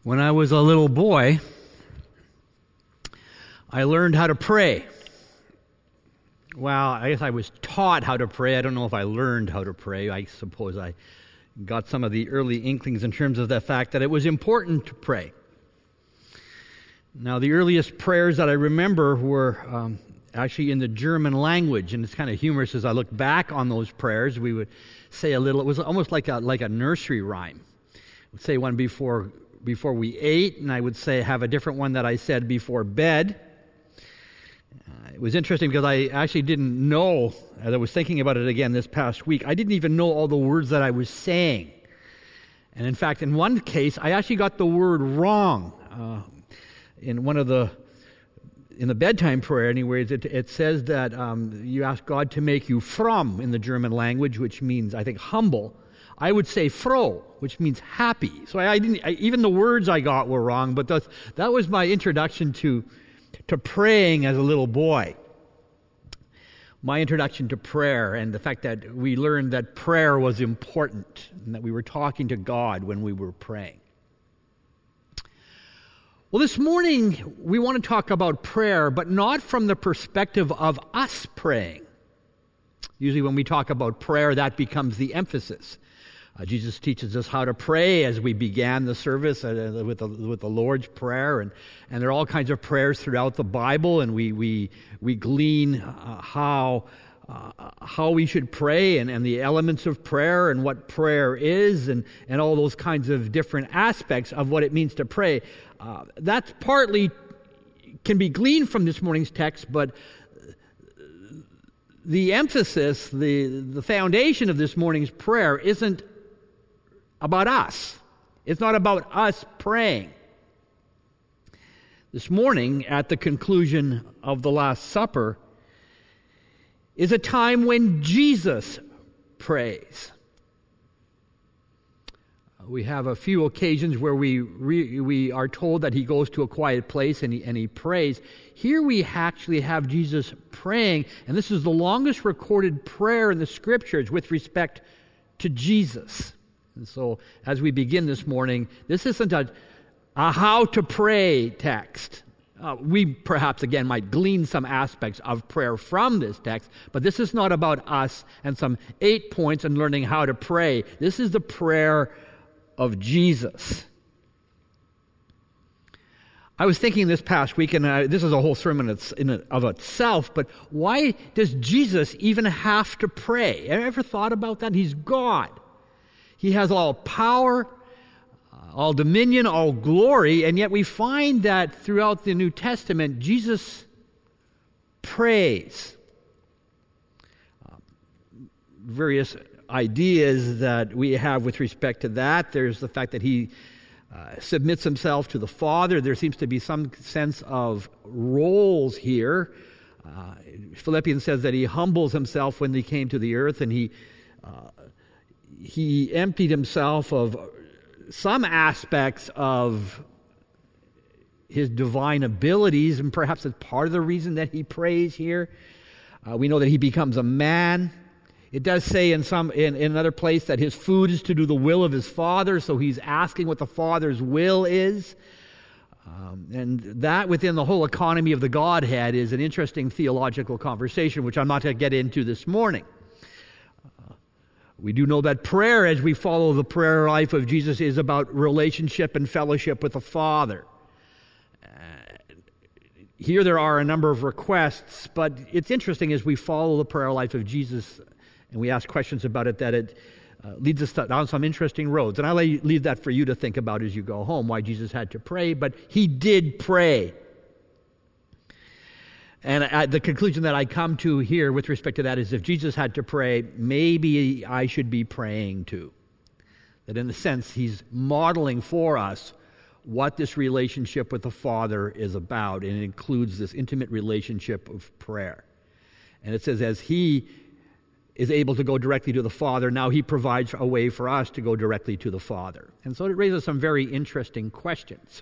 When I was a little boy, I learned how to pray. Well, I guess I was taught how to pray. I don't know if I learned how to pray. I suppose I got some of the early inklings in terms of the fact that it was important to pray. Now, the earliest prayers that I remember were actually in the German language, and it's kind of humorous as I look back on those prayers. We would say a little. It was almost like a nursery rhyme. We'd say one before we ate, and I would have a different one that I said before bed. It was interesting because I actually didn't know, as I was thinking about it again this past week, I didn't even know all the words that I was saying. And in fact, in one case, I actually got the word wrong. In the bedtime prayer, anyways, it says that you ask God to make you fromm in the German language, which means, I think, humble. I would say froh, which means happy. So even the words I got were wrong, but that was my introduction to praying as a little boy. My introduction to prayer and the fact that we learned that prayer was important and that we were talking to God when we were praying. Well, this morning we want to talk about prayer, but not from the perspective of us praying. Usually when we talk about prayer, that becomes the emphasis. Jesus teaches us how to pray as we began the service with the Lord's Prayer, and there are all kinds of prayers throughout the Bible, and we glean how we should pray and the elements of prayer and what prayer is and all those kinds of different aspects of what it means to pray. That's partly can be gleaned from this morning's text, but the emphasis, the foundation of this morning's prayer isn't about us. It's not about us praying. This morning, at the conclusion of the Last Supper, is a time when Jesus prays. We have a few occasions where we are told that he goes to a quiet place and he prays. Here we actually have Jesus praying, and this is the longest recorded prayer in the Scriptures with respect to Jesus. And so as we begin this morning, this isn't a how to pray text. We perhaps, again, might glean some aspects of prayer from this text, but this is not about us and some 8 points in learning how to pray. This is the prayer of Jesus. I was thinking this past week, and this is a whole sermon of itself, but why does Jesus even have to pray? Have you ever thought about that? He's God. He has all power, all dominion, all glory, and yet we find that throughout the New Testament, Jesus prays. Various ideas that we have with respect to that. There's the fact that he submits himself to the Father. There seems to be some sense of roles here. Philippians says that he humbles himself when he came to the earth, and he emptied himself of some aspects of his divine abilities, and perhaps that's part of the reason that he prays here. We know that he becomes a man. It does say in another place that his food is to do the will of his Father, so he's asking what the Father's will is. And that within the whole economy of the Godhead is an interesting theological conversation, which I'm not going to get into this morning. We do know that prayer, as we follow the prayer life of Jesus, is about relationship and fellowship with the Father. Here there are a number of requests, but it's interesting as we follow the prayer life of Jesus and we ask questions about it, that it leads us down some interesting roads. And I leave that for you to think about as you go home, why Jesus had to pray, but he did pray. And the conclusion that I come to here with respect to that is if Jesus had to pray, maybe I should be praying too. That in a sense, he's modeling for us what this relationship with the Father is about, and it includes this intimate relationship of prayer. And it says, as he is able to go directly to the Father, now he provides a way for us to go directly to the Father. And so it raises some very interesting questions.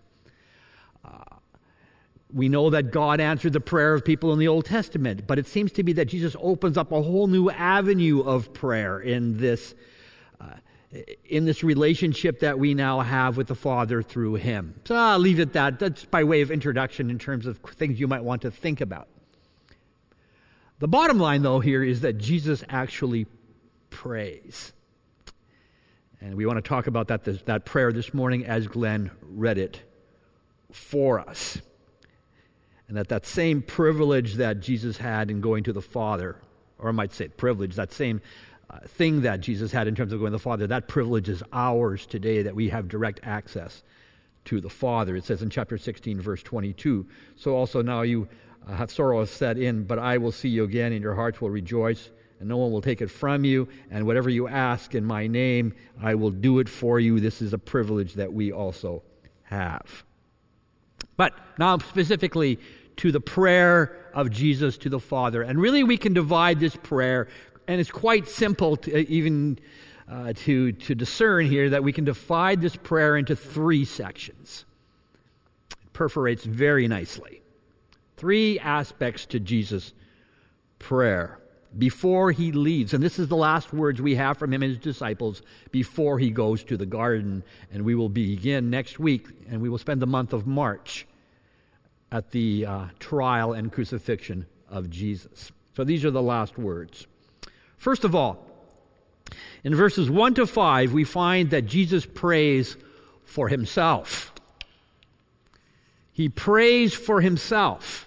We know that God answered the prayer of people in the Old Testament, but it seems to be that Jesus opens up a whole new avenue of prayer in this in this relationship that we now have with the Father through him. So I'll leave it at that. That's by way of introduction in terms of things you might want to think about. The bottom line, though, here is that Jesus actually prays. And we want to talk about that prayer this morning as Glenn read it for us. And that same privilege that Jesus had in going to the Father, or I might say privilege, that same thing that Jesus had in terms of going to the Father, that privilege is ours today, that we have direct access to the Father. It says in chapter 16, verse 22, so also now you have sorrow set in, but I will see you again, and your hearts will rejoice, and no one will take it from you, and whatever you ask in my name, I will do it for you. This is a privilege that we also have. But now specifically to the prayer of Jesus to the Father. And really we can divide this prayer, and it's quite simple to discern here that we can divide this prayer into three sections. It perforates very nicely. Three aspects to Jesus' prayer before he leaves. And this is the last words we have from him and his disciples before he goes to the garden. And we will begin next week, and we will spend the month of March at the trial and crucifixion of Jesus. So these are the last words. First of all, in verses 1 to 5, we find that Jesus prays for himself. He prays for himself.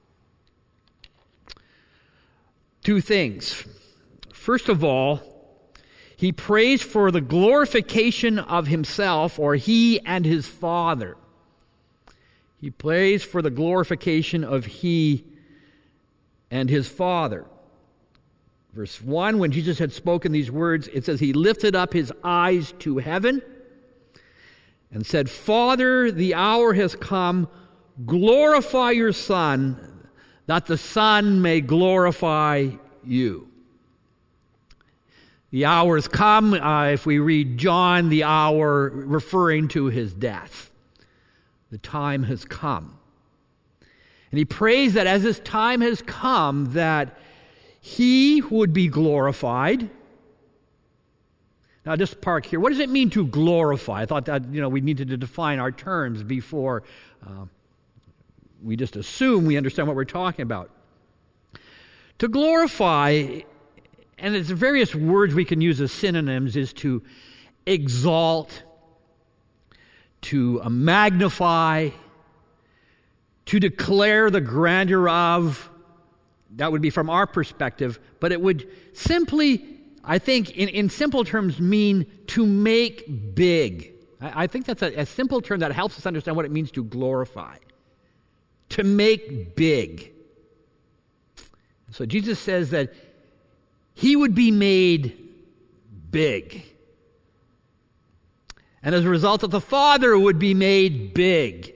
Two things. First of all, he prays for the glorification of himself, or he and his Father. He prays for the glorification of he and his Father. Verse 1, when Jesus had spoken these words, it says, he lifted up his eyes to heaven and said, Father, the hour has come. Glorify your Son, that the Son may glorify you. The hour has come, if we read John, the hour referring to his death. The time has come. And he prays that as this time has come, that he would be glorified. Now, just park here. What does it mean to glorify? I thought that, we needed to define our terms before we just assume we understand what we're talking about. To glorify, and it's various words we can use as synonyms, is to exalt, to magnify, to declare the grandeur of. That would be from our perspective, but it would simply, I think, in simple terms, mean to make big. I think that's a simple term that helps us understand what it means to glorify. To make big. So Jesus says that he would be made big. And as a result, that the Father would be made big.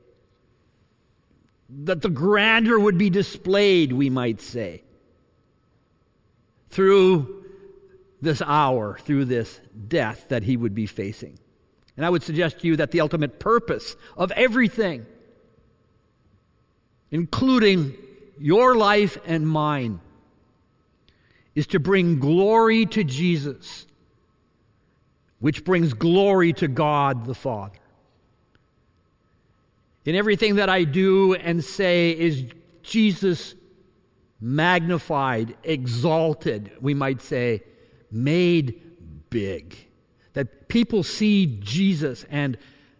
That the grandeur would be displayed, we might say, through this hour, through this death that he would be facing. And I would suggest to you that the ultimate purpose of everything, including your life and mine, is to bring glory to Jesus, which brings glory to God the Father. In everything that I do and say is Jesus magnified, exalted, we might say, made big. That people see Jesus and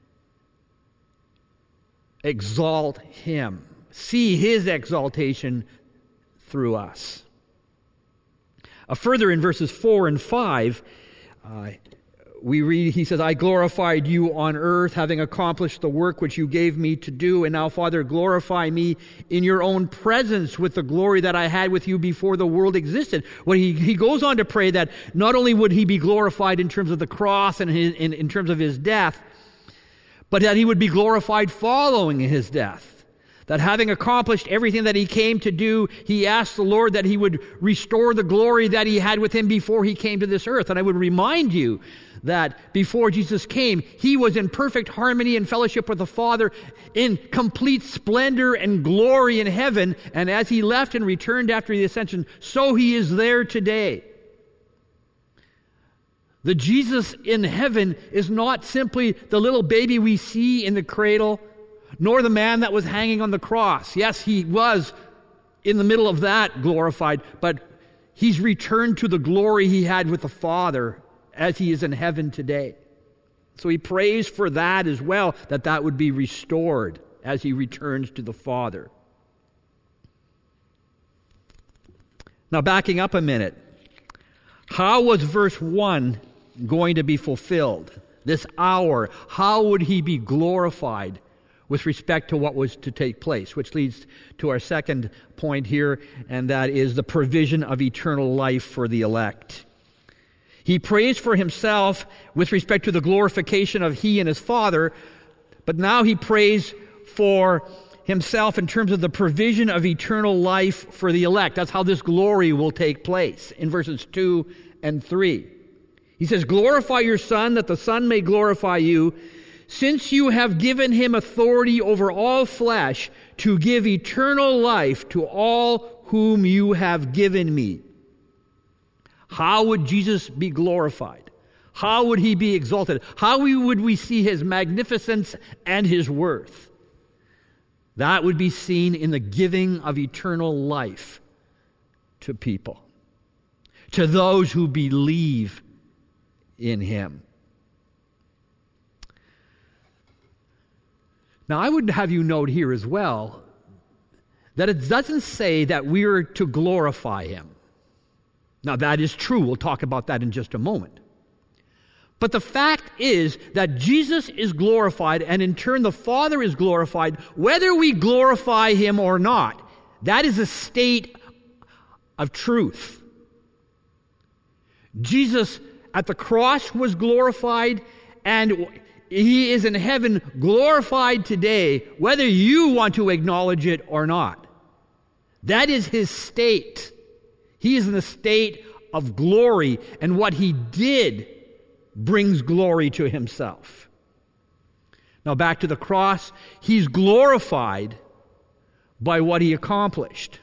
exalt him, see his exaltation through us. Further in verses 4 and 5, we read, he says, I glorified you on earth, having accomplished the work which you gave me to do. And now, Father, glorify me in your own presence with the glory that I had with you before the world existed. Well, he goes on to pray that not only would he be glorified in terms of the cross and in terms of his death, but that he would be glorified following his death. That having accomplished everything that he came to do, he asked the Lord that he would restore the glory that he had with him before he came to this earth. And I would remind you that before Jesus came, he was in perfect harmony and fellowship with the Father, in complete splendor and glory in heaven. And as he left and returned after the ascension, so he is there today. The Jesus in heaven is not simply the little baby we see in the cradle, nor the man that was hanging on the cross. Yes, he was in the middle of that glorified, but he's returned to the glory he had with the Father as he is in heaven today. So he prays for that as well, that would be restored as he returns to the Father. Now, backing up a minute, how was verse 1 going to be fulfilled? This hour, how would he be glorified with respect to what was to take place? Which leads to our second point here, and that is the provision of eternal life for the elect. He prays for himself with respect to the glorification of he and his Father, but now he prays for himself in terms of the provision of eternal life for the elect. That's how this glory will take place in verses 2 and 3. He says, "Glorify your Son, that the Son may glorify you, since you have given him authority over all flesh to give eternal life to all whom you have given me." How would Jesus be glorified? How would he be exalted? How would we see his magnificence and his worth? That would be seen in the giving of eternal life to people, to those who believe in him. Now, I would have you note here as well that it doesn't say that we are to glorify him. Now, that is true. We'll talk about that in just a moment. But the fact is that Jesus is glorified, and in turn the Father is glorified, whether we glorify him or not. That is a state of truth. Jesus at the cross was glorified, and he is in heaven glorified today, whether you want to acknowledge it or not. That is his state. He is in the state of glory, and what he did brings glory to himself. Now back to the cross, he's glorified by what he accomplished.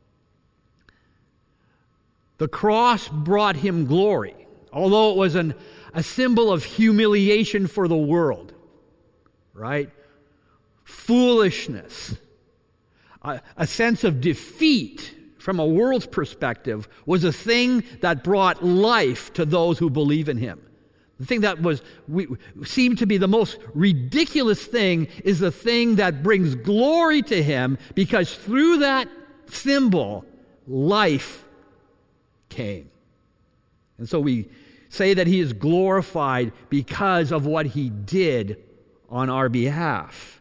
The cross brought him glory, although it was a symbol of humiliation for the world, right? Foolishness, a sense of defeat from a world's perspective was a thing that brought life to those who believe in him. The thing that seemed to be the most ridiculous thing is the thing that brings glory to him, because through that symbol, life came. And so we say that he is glorified because of what he did on our behalf.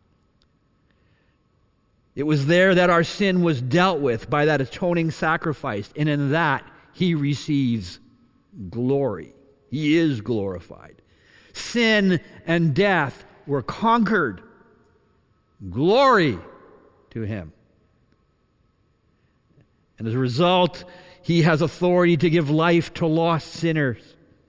It was there that our sin was dealt with by that atoning sacrifice, and in that he receives glory. He is glorified. Sin and death were conquered. Glory to him. And as a result, he has authority to give life to lost sinners.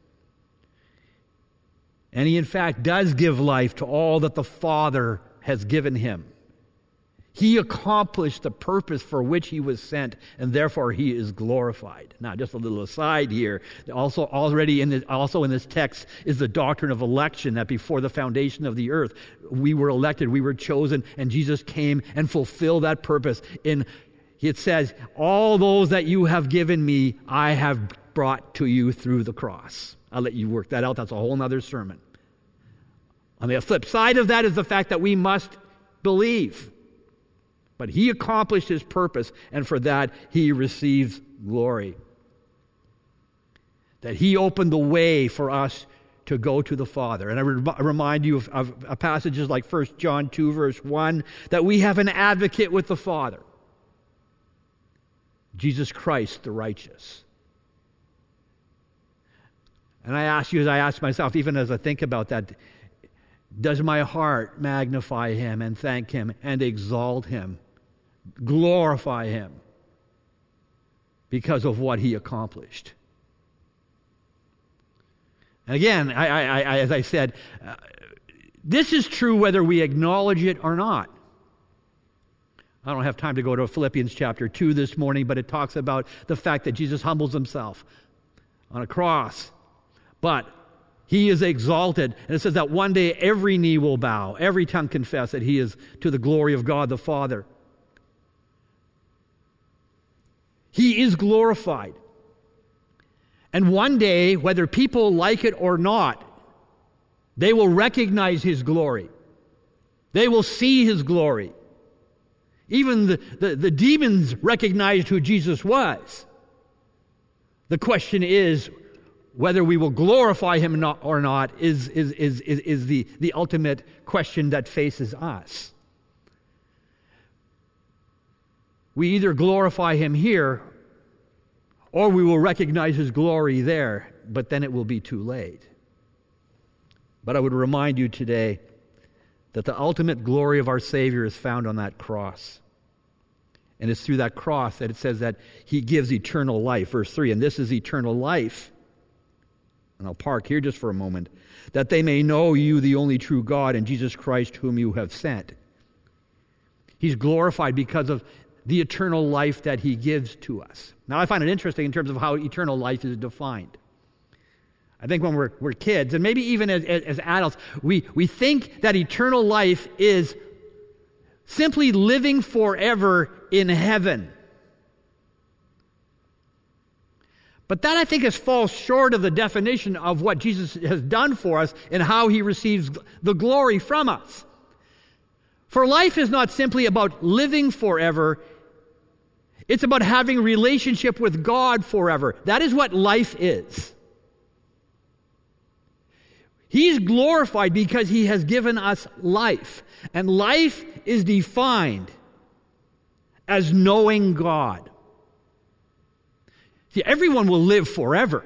And he, in fact, does give life to all that the Father has given him. He accomplished the purpose for which he was sent, and therefore he is glorified. Now, just a little aside here. Also in this text is the doctrine of election, that before the foundation of the earth, we were elected, we were chosen, and Jesus came and fulfilled that purpose. It says, "All those that you have given me, I have brought to you through the cross." I'll let you work that out. That's a whole other sermon. On the flip side of that is the fact that we must believe. But he accomplished his purpose, and for that he receives glory. That he opened the way for us to go to the Father. And I remind you of passages like 1 John 2, verse 1, that we have an advocate with the Father, Jesus Christ the righteous. And I ask you, as I ask myself, even as I think about that, does my heart magnify him and thank him and exalt him, glorify him because of what he accomplished? And again, I as I said, this is true whether we acknowledge it or not. I don't have time to go to Philippians chapter 2 this morning, but it talks about the fact that Jesus humbles himself on a cross But he is exalted. And it says that one day every knee will bow, every tongue confess that he is to the glory of God the Father. He is glorified. And one day, whether people like it or not, they will recognize his glory. They will see his glory. Even the demons recognized who Jesus was. The question is whether we will glorify him or not is the ultimate question that faces us. We either glorify him here or we will recognize his glory there, but then it will be too late. But I would remind you today that the ultimate glory of our Savior is found on that cross. And it's through that cross that it says that he gives eternal life. Verse 3, and this is eternal life. And I'll park here just for a moment. That they may know you, the only true God, and Jesus Christ whom you have sent. He's glorified because of the eternal life that he gives to us. Now I find it interesting in terms of how eternal life is defined. I think when we're kids, and maybe even as adults, we think that eternal life is simply living forever in heaven. But that, I think, falls short of the definition of what Jesus has done for us and how he receives the glory from us. For life is not simply about living forever. It's about having a relationship with God forever. That is what life is. He's glorified because he has given us life. And life is defined as knowing God. See, everyone will live forever.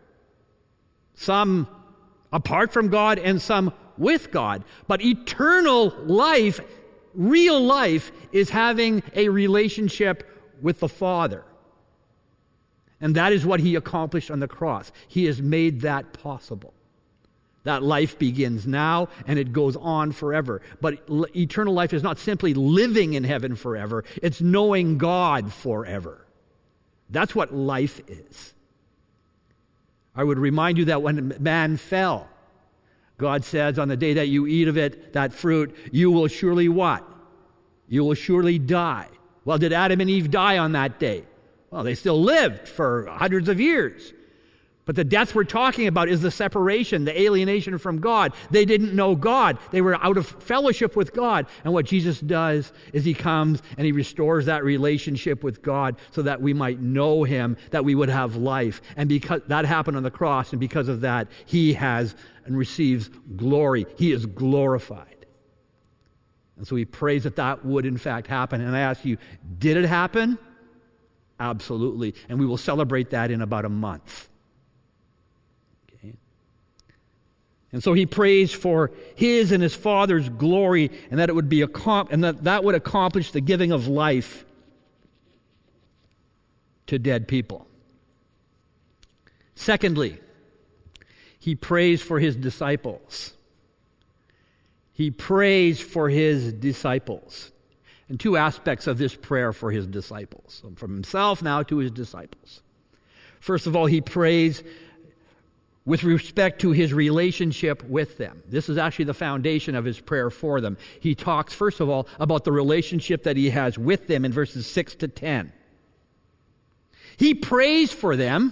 Some apart from God and some with God. But eternal life, real life, is having a relationship with the Father. And that is what he accomplished on the cross. He has made that possible. That life begins now and it goes on forever. But eternal life is not simply living in heaven forever. It's knowing God forever. That's what life is. I would remind you that when man fell, God says, on the day that you eat of it, that fruit, you will surely what? You will surely die. Well, did Adam and Eve die on that day? Well, they still lived for hundreds of years. But the death we're talking about is the separation, the alienation from God. They didn't know God. They were out of fellowship with God. And what Jesus does is he comes and he restores that relationship with God so that we might know him, that we would have life. And because that happened on the cross, and because of that, he has and receives glory. He is glorified. And so he prays that that would in fact happen. And I ask you, did it happen? Absolutely. And we will celebrate that in about a month. And so he prays for his and his Father's glory, and that it would be that would accomplish the giving of life to dead people. Secondly, he prays for his disciples. He prays for his disciples. And two aspects of this prayer for his disciples. So from himself now to his disciples. First of all, he prays with respect to his relationship with them. This is actually the foundation of his prayer for them. He talks, first of all, about the relationship that he has with them in verses 6 to 10. He prays for them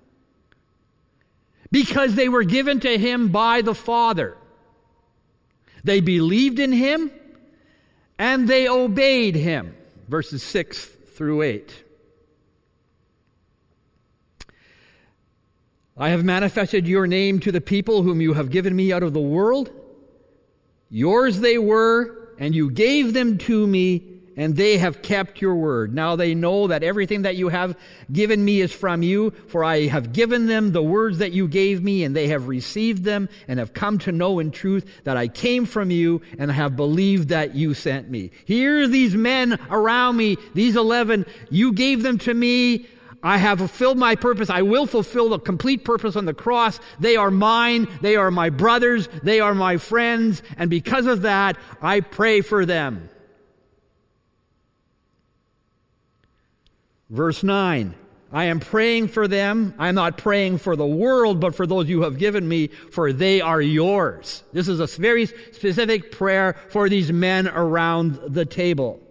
because they were given to him by the Father. They believed in him and they obeyed him. Verses 6 through 8. I have manifested your name to the people whom you have given me out of the world. Yours they were, and you gave them to me, and they have kept your word. Now they know that everything that you have given me is from you, for I have given them the words that you gave me, and they have received them, and have come to know in truth that I came from you, and have believed that you sent me. Here are these men around me, these 11, you gave them to me. I have fulfilled my purpose. I will fulfill the complete purpose on the cross. They are mine. They are my brothers. They are my friends. And because of that, I pray for them. Verse 9. I am praying for them. I'm not praying for the world, but for those you have given me, for they are yours. This is a very specific prayer for these men around the table.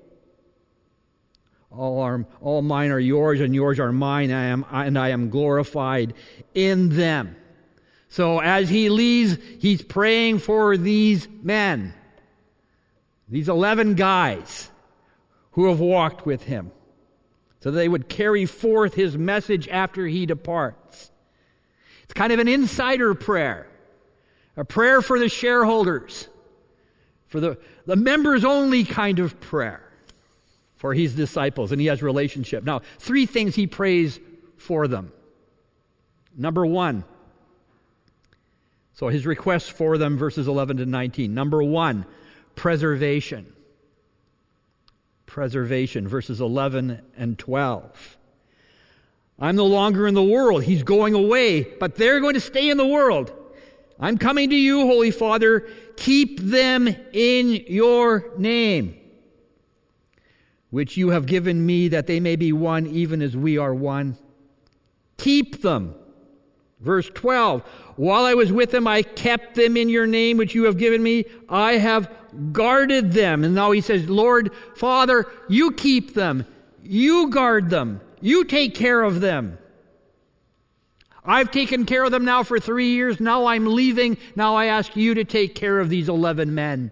All mine are yours, and yours are mine, and I am glorified in them. So as he leaves, he's praying for these men, these 11 guys who have walked with him, so that they would carry forth his message after he departs. It's kind of an insider prayer, a prayer for the shareholders, for the members-only kind of prayer for his disciples, and he has relationship. Now, 3 things he prays for them. Number 1, so his requests for them, verses 11 to 19. Number 1, preservation. Preservation, verses 11 and 12. I'm no longer in the world. He's going away, but they're going to stay in the world. I'm coming to you, Holy Father. Keep them in your name, which you have given me, that they may be one, even as we are one. Keep them. Verse 12, while I was with them, I kept them in your name, which you have given me. I have guarded them. And now he says, Lord, Father, you keep them. You guard them. You take care of them. I've taken care of them now for 3 years. Now I'm leaving. Now I ask you to take care of these 11 men.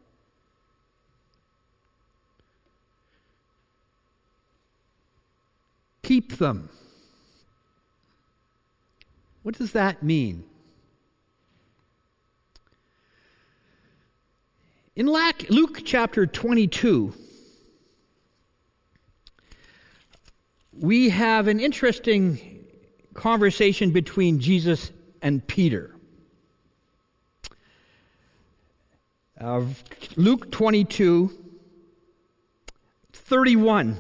Keep them. What does that mean? In Luke chapter 22, we have an interesting conversation between Jesus and Peter. Luke 22, 31.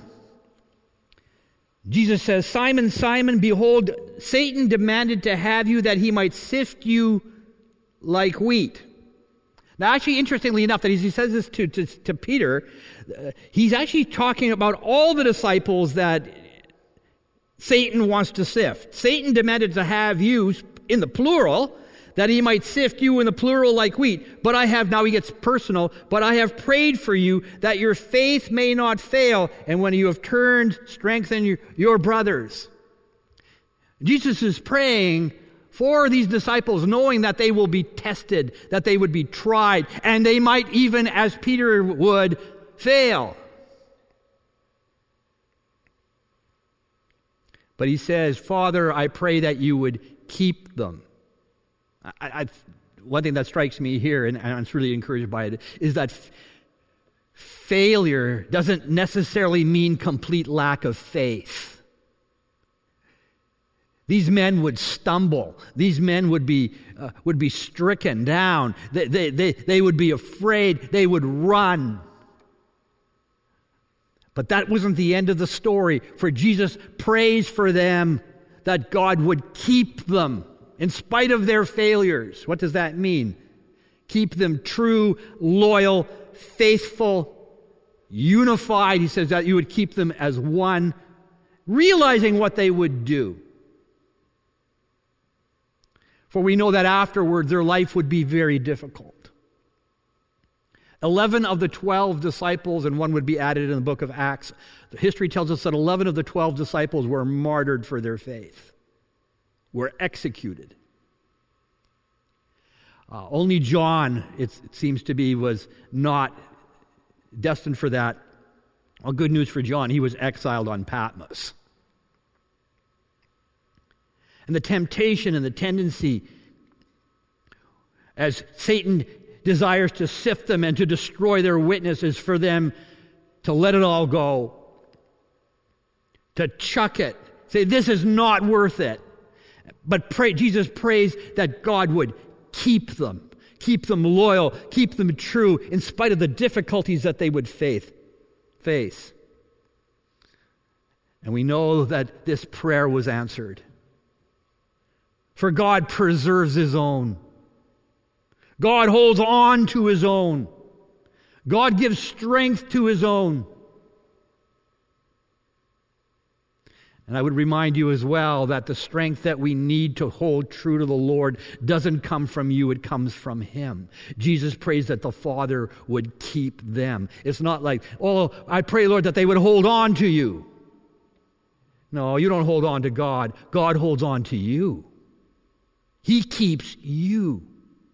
Jesus says, Simon, Simon, behold, Satan demanded to have you that he might sift you like wheat. Now, actually, interestingly enough, that he says this to Peter, he's actually talking about all the disciples that Satan wants to sift. Satan demanded to have you, in the plural, that he might sift you in the plural like wheat. But I have, now he gets personal, but I have prayed for you that your faith may not fail, and when you have turned, strengthen your brothers. Jesus is praying for these disciples, knowing that they will be tested, that they would be tried, and they might even, as Peter would, fail. But he says, Father, I pray that you would keep them. One thing that strikes me here, and I'm really encouraged by it, is that failure doesn't necessarily mean complete lack of faith. These men would stumble. These men would be stricken down. They would be afraid. They would run. But that wasn't the end of the story. For Jesus prays for them that God would keep them in spite of their failures. What does that mean? Keep them true, loyal, faithful, unified. He says that you would keep them as one, realizing what they would do. For we know that afterwards their life would be very difficult. 11 of the 12 disciples, and one would be added in the book of Acts. The history tells us that 11 of the 12 disciples were martyred for their faith, were executed. Only John, it seems to be, was not destined for that. Well, good news for John, he was exiled on Patmos. And the temptation and the tendency, as Satan desires to sift them and to destroy their witness, is for them to let it all go, to chuck it, say, this is not worth it. But Jesus prays that God would keep them loyal, keep them true, in spite of the difficulties that they would face. And we know that this prayer was answered. For God preserves his own. God holds on to his own. God gives strength to his own. And I would remind you as well that the strength that we need to hold true to the Lord doesn't come from you, it comes from Him. Jesus prays that the Father would keep them. It's not like, oh, I pray, Lord, that they would hold on to you. No, you don't hold on to God. God holds on to you. He keeps you.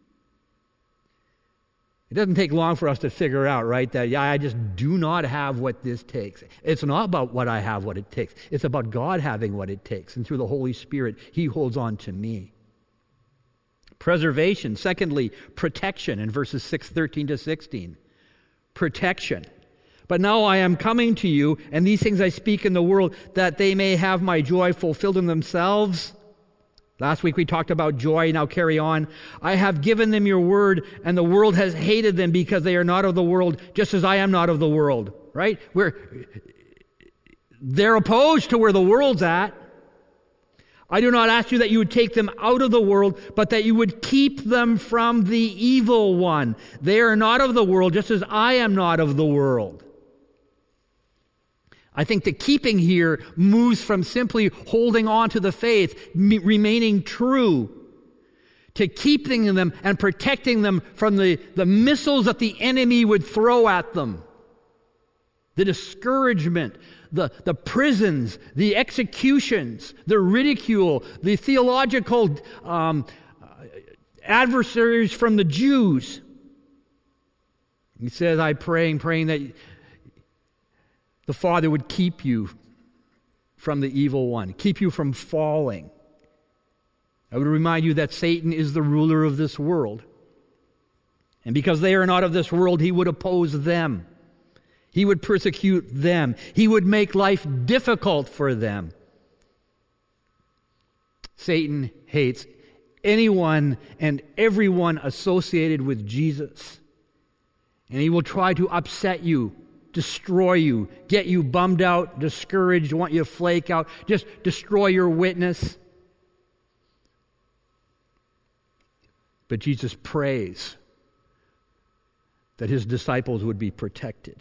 It doesn't take long for us to figure out, right, that I just do not have what this takes. It's not about what I have, what it takes. It's about God having what it takes. And through the Holy Spirit, He holds on to me. Preservation. Secondly, protection in verses 6:13 to 16. Protection. But now I am coming to you, and these things I speak in the world, that they may have my joy fulfilled in themselves. Last week we talked about joy, now carry on. I have given them your word, and the world has hated them because they are not of the world, just as I am not of the world. Right? They're opposed to where the world's at. I do not ask you that you would take them out of the world, but that you would keep them from the evil one. They are not of the world, just as I am not of the world. I think the keeping here moves from simply holding on to the faith, remaining true, to keeping them and protecting them from the missiles that the enemy would throw at them. The discouragement, the prisons, the executions, the ridicule, the theological adversaries from the Jews. He says, I'm praying that the Father would keep you from the evil one, keep you from falling. I would remind you that Satan is the ruler of this world. And because they are not of this world, he would oppose them. He would persecute them. He would make life difficult for them. Satan hates anyone and everyone associated with Jesus. And he will try to upset you, destroy you, get you bummed out, discouraged, want you to flake out, just destroy your witness. But Jesus prays that his disciples would be protected.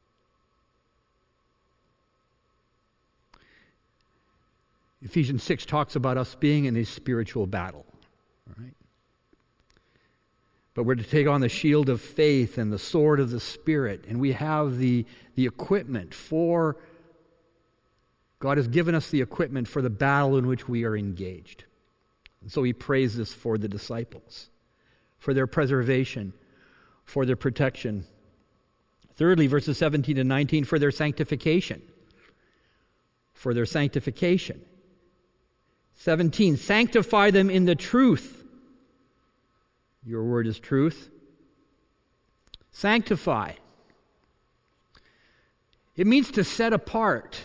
Ephesians 6 talks about us being in a spiritual battle. Right? But we're to take on the shield of faith and the sword of the Spirit. And we have the equipment for, God has given us the equipment for the battle in which we are engaged. And so he prays this for the disciples, for their preservation, for their protection. Thirdly, verses 17 to 19, for their sanctification. For their sanctification. 17, sanctify them in the truth. Your word is truth. Sanctify. It means to set apart.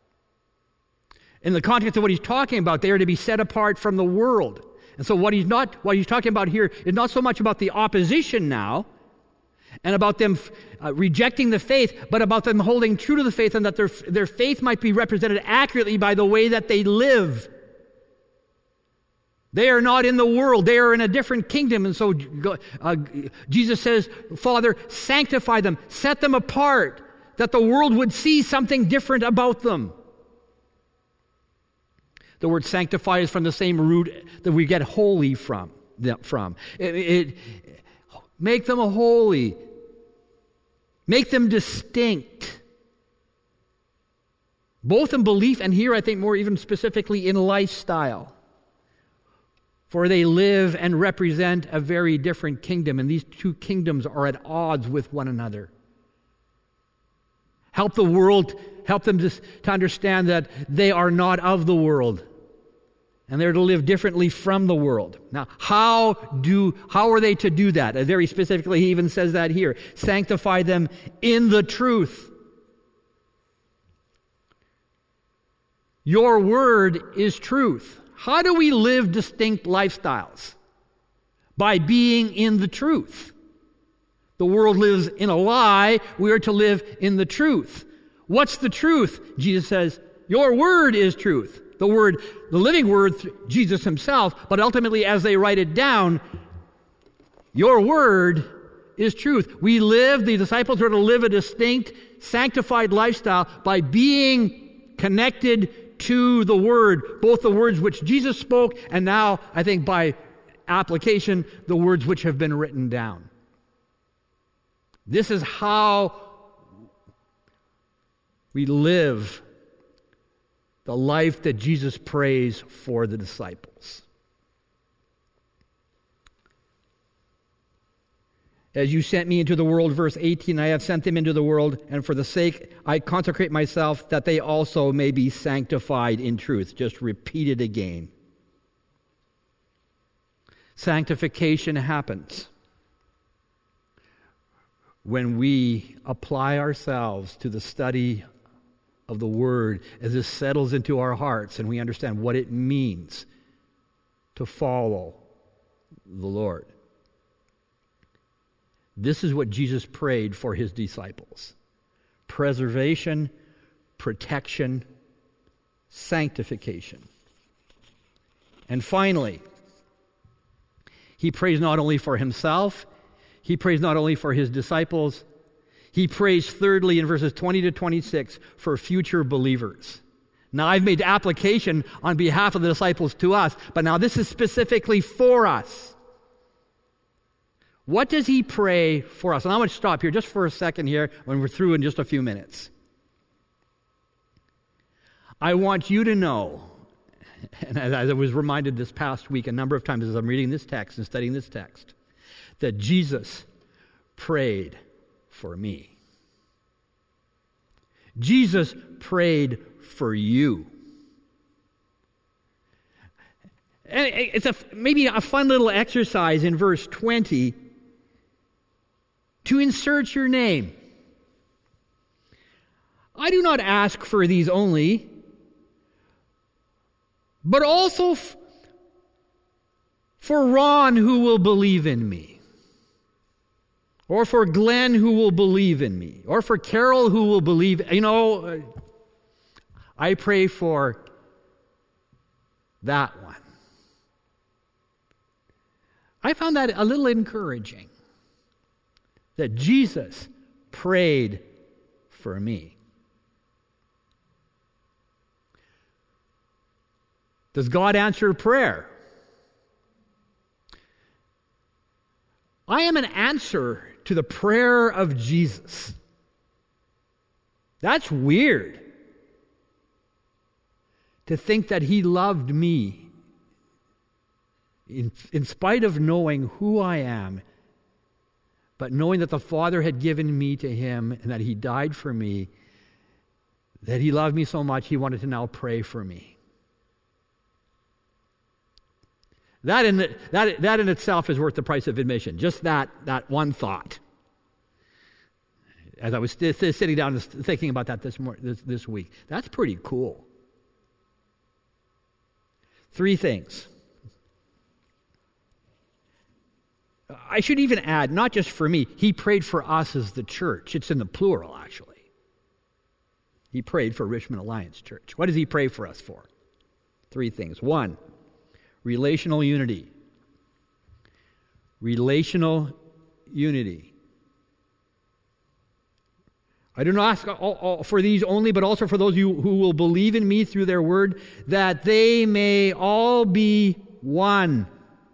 In the context of what he's talking about, they are to be set apart from the world. And so what he's talking about here is not so much about the opposition now, and about them rejecting the faith, but about them holding true to the faith, and that their faith might be represented accurately by the way that they live. They are not in the world. They are in a different kingdom. And so Jesus says, Father, sanctify them, set them apart, that the world would see something different about them. The word sanctify is from the same root that we get holy from. Make them holy. Make them distinct. Both in belief and here, I think more even specifically in lifestyle. For they live and represent a very different kingdom, and these two kingdoms are at odds with one another. Help the world, help them to understand that they are not of the world, and they're to live differently from the world. Now, how are they to do that? Very specifically, he even says that here. Sanctify them in the truth. Your word is truth. How do we live distinct lifestyles? By being in the truth. The world lives in a lie. We are to live in the truth. What's the truth? Jesus says, your word is truth. The living word, Jesus himself, but ultimately as they write it down, your word is truth. The disciples are to live a distinct, sanctified lifestyle by being connected to the Word, both the words which Jesus spoke and now, I think by application, the words which have been written down. This is how we live the life that Jesus prays for the disciples. As you sent me into the world, verse 18, I have sent them into the world, and for the sake I consecrate myself, that they also may be sanctified in truth. Just repeat it again. Sanctification happens when we apply ourselves to the study of the Word as it settles into our hearts and we understand what it means to follow the Lord. This is what Jesus prayed for his disciples. Preservation, protection, sanctification. And finally, he prays not only for himself, he prays not only for his disciples, he prays thirdly in verses 20 to 26 for future believers. Now I've made application on behalf of the disciples to us, but now this is specifically for us. What does he pray for us? And I'm going to stop here just for a second here when we're through in just a few minutes. I want you to know, and as I was reminded this past week a number of times as I'm reading this text and studying this text, that Jesus prayed for me. Jesus prayed for you. And it's maybe a fun little exercise in verse 20 to insert your name. I do not ask for these only, but also for Ron who will believe in me, or for Glenn who will believe in me, or for Carol who will believe. I pray for that one. I found that a little encouraging, that Jesus prayed for me. Does God answer prayer? I am an answer to the prayer of Jesus. That's weird, to think that he loved me in spite of knowing who I am, but knowing that the Father had given me to him and that he died for me, that he loved me so much he wanted to now pray for me. That in itself is worth the price of admission. Just that one thought. As I was sitting down and thinking about that this week, that's pretty cool. 3 things. I should even add, not just for me, he prayed for us as the church. It's in the plural, actually. He prayed for Richmond Alliance Church. What does he pray for us for? 3 things. 1, relational unity. Relational unity. I do not ask for these only, but also for those who will believe in me through their word, that they may all be one.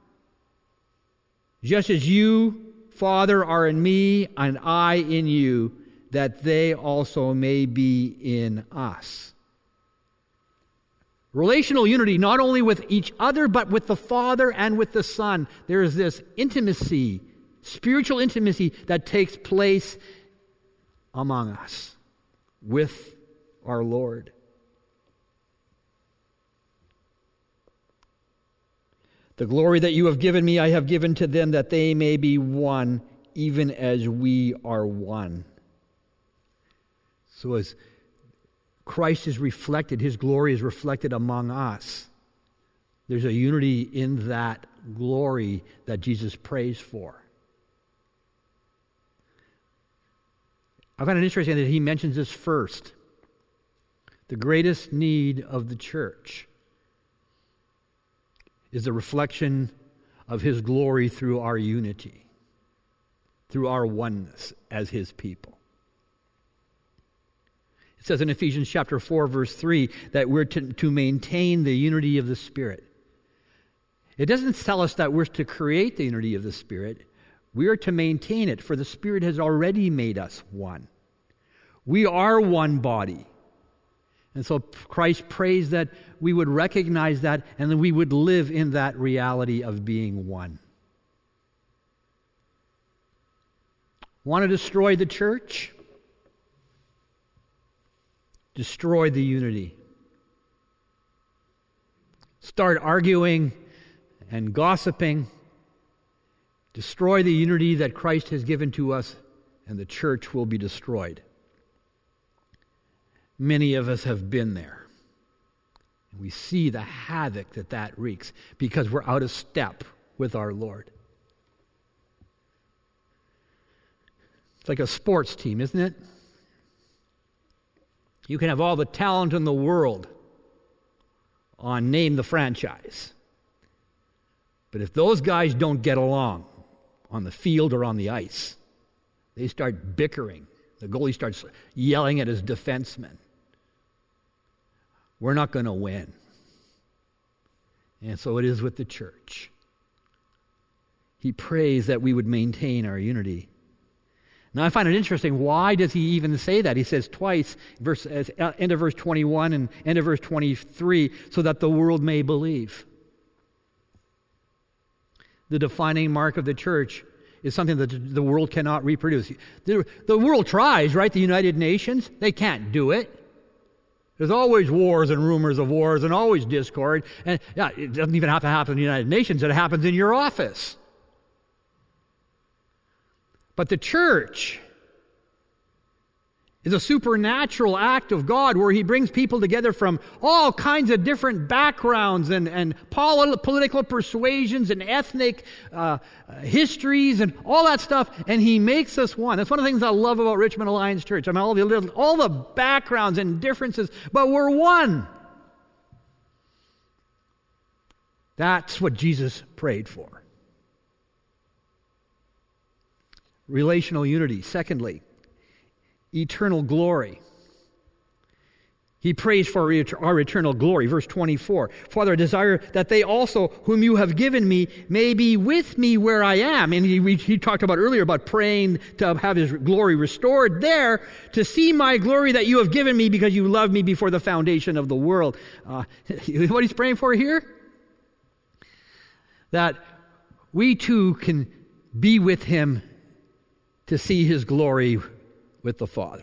Just as you, Father, are in me, and I in you, that they also may be in us. Relational unity, not only with each other, but with the Father and with the Son. There is this intimacy, spiritual intimacy that takes place among us with our Lord. The glory that you have given me, I have given to them, that they may be one, even as we are one. So as Christ is reflected, his glory is reflected among us, there's a unity in that glory that Jesus prays for. I find it interesting that he mentions this first. The greatest need of the church is the reflection of his glory through our unity, through our oneness as his people. says in Ephesians chapter 4, verse 3, that we're to maintain the unity of the Spirit. It doesn't tell us that we're to create the unity of the Spirit. We are to maintain it, for the Spirit has already made us one. We are one body. And so Christ prays that we would recognize that and that we would live in that reality of being one. Want to destroy the church? Destroy the unity. Start arguing and gossiping. Destroy the unity that Christ has given to us, and the church will be destroyed. Many of us have been there. We see the havoc that wreaks because we're out of step with our Lord. It's like a sports team, isn't it? You can have all the talent in the world on name the franchise. But if those guys don't get along on the field or on the ice, they start bickering. The goalie starts yelling at his defenseman. We're not going to win. And so it is with the church. He prays that we would maintain our unity. Now I find it interesting, why does he even say that? He says twice, end of verse 21 and end of verse 23, so that the world may believe. The defining mark of the church is something that the world cannot reproduce. The world tries, right? The United Nations, they can't do it. There's always wars and rumors of wars and always discord. And yeah, it doesn't even have to happen in the United Nations. It happens in your office. But the church is a supernatural act of God where he brings people together from all kinds of different backgrounds and political persuasions and ethnic histories and all that stuff, and he makes us one. That's one of the things I love about Richmond Alliance Church. I mean, all the backgrounds and differences, but we're one. That's what Jesus prayed for. Relational unity. Secondly, eternal glory. He prays for our eternal glory. Verse 24. Father, I desire that they also, whom you have given me, may be with me where I am. And he talked about earlier about praying to have his glory restored there, to see my glory that you have given me because you loved me before the foundation of the world. What he's praying for here? That we too can be with him to see his glory with the Father.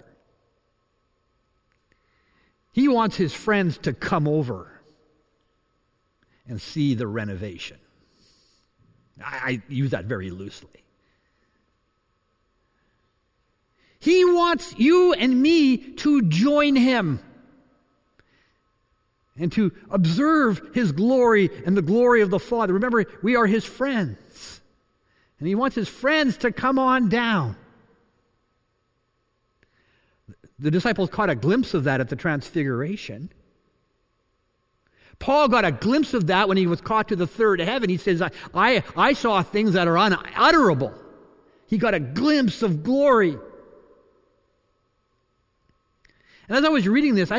He wants his friends to come over and see the renovation. I use that very loosely. He wants you and me to join him and to observe his glory and the glory of the Father. Remember, we are his friends. And he wants his friends to come on down. The disciples caught a glimpse of that at the Transfiguration. Paul got a glimpse of that when he was caught to the third heaven. He says, I saw things that are unutterable. He got a glimpse of glory. And as I was reading this,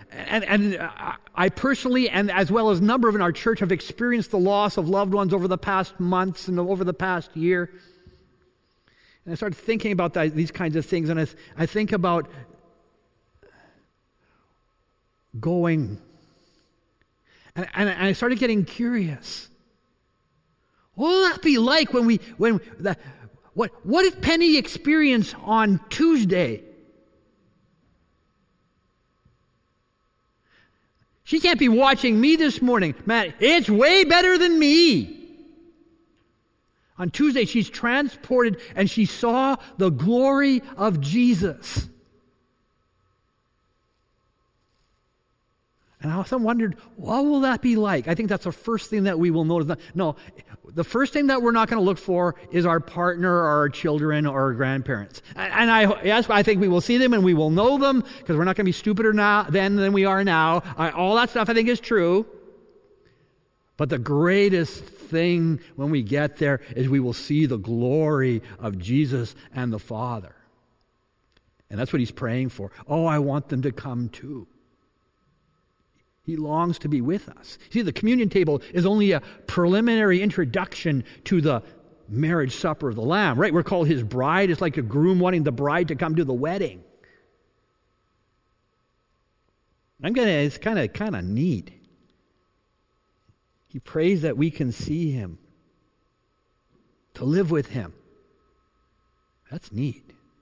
I personally, and as well as a number of in our church, have experienced the loss of loved ones over the past months and over the past year. And I started thinking about these kinds of things, and I think about going, and I started getting curious. What will that be like what did Penny experience on Tuesday? She can't be watching me this morning. Man, it's way better than me. On Tuesday, she's transported and she saw the glory of Jesus. And I also wondered, what will that be like? I think that's the first thing that we will notice. No, the first thing that we're not going to look for is our partner or our children or our grandparents. And I think we will see them and we will know them because we're not going to be stupider now then than we are now. All that stuff I think is true. But the greatest thing when we get there is we will see the glory of Jesus and the Father. And that's what he's praying for. Oh, I want them to come too. He longs to be with us. See, the communion table is only a preliminary introduction to the marriage supper of the Lamb, right? We're called his bride. It's like a groom wanting the bride to come to the wedding. It's kind of neat. He prays that we can see him, to live with him. That's neat.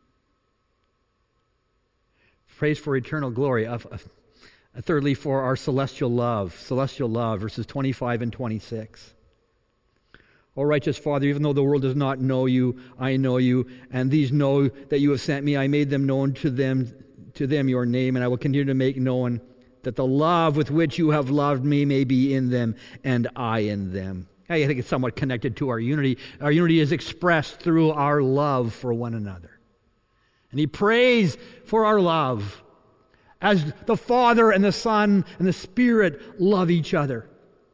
Prays for eternal glory. Thirdly, for our celestial love, verses 25 and 26. O righteous Father, even though the world does not know you, I know you, and these know that you have sent me. I made them known to them your name, and I will continue to make known that the love with which you have loved me may be in them, and I in them. I think it's somewhat connected to our unity. Our unity is expressed through our love for one another. And he prays for our love as the Father and the Son and the Spirit love each other.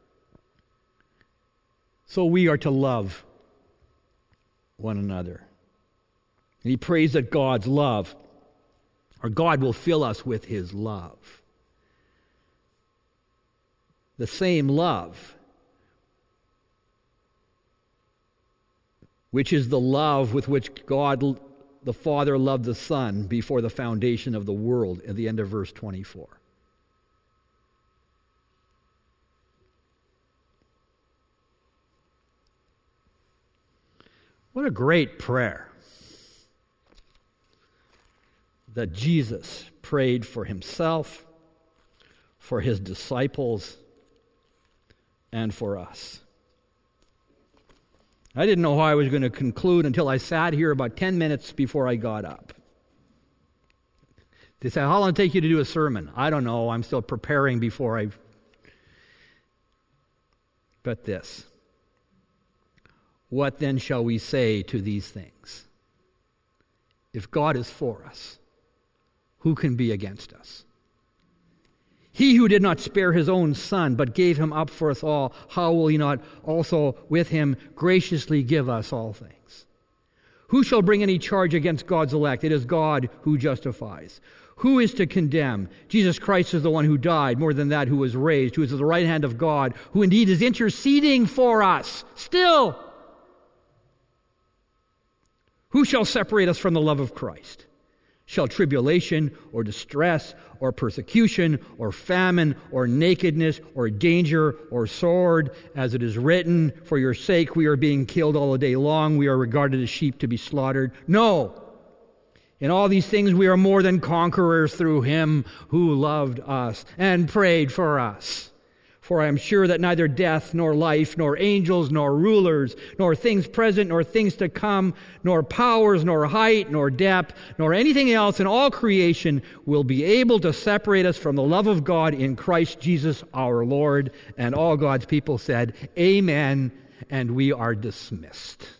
So we are to love one another. And he prays that God's love, or God will fill us with his love. The same love, which is the love with which God the Father loved the Son before the foundation of the world, at the end of verse 24. What a great prayer that Jesus prayed for himself, for his disciples, and for us. I didn't know how I was going to conclude until I sat here about 10 minutes before I got up. They said, how long did it take you to do a sermon? I don't know. I'm still preparing before I... But this. What then shall we say to these things? If God is for us, who can be against us? He who did not spare his own Son, but gave him up for us all, how will he not also with him graciously give us all things? Who shall bring any charge against God's elect? It is God who justifies. Who is to condemn? Jesus Christ is the one who died, more than that, who was raised, who is at the right hand of God, who indeed is interceding for us still. Who shall separate us from the love of Christ? Shall tribulation or distress or persecution or famine or nakedness or danger or sword, as it is written, for your sake we are being killed all the day long, we are regarded as sheep to be slaughtered? No. In all these things we are more than conquerors through him who loved us and prayed for us. For I am sure that neither death, nor life, nor angels, nor rulers, nor things present, nor things to come, nor powers, nor height, nor depth, nor anything else in all creation will be able to separate us from the love of God in Christ Jesus our Lord. And all God's people said, Amen, and we are dismissed.